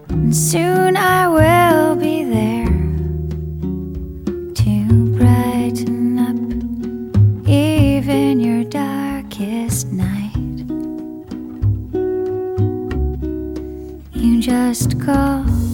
and soon I will be there to brighten up even your darkest night. You just call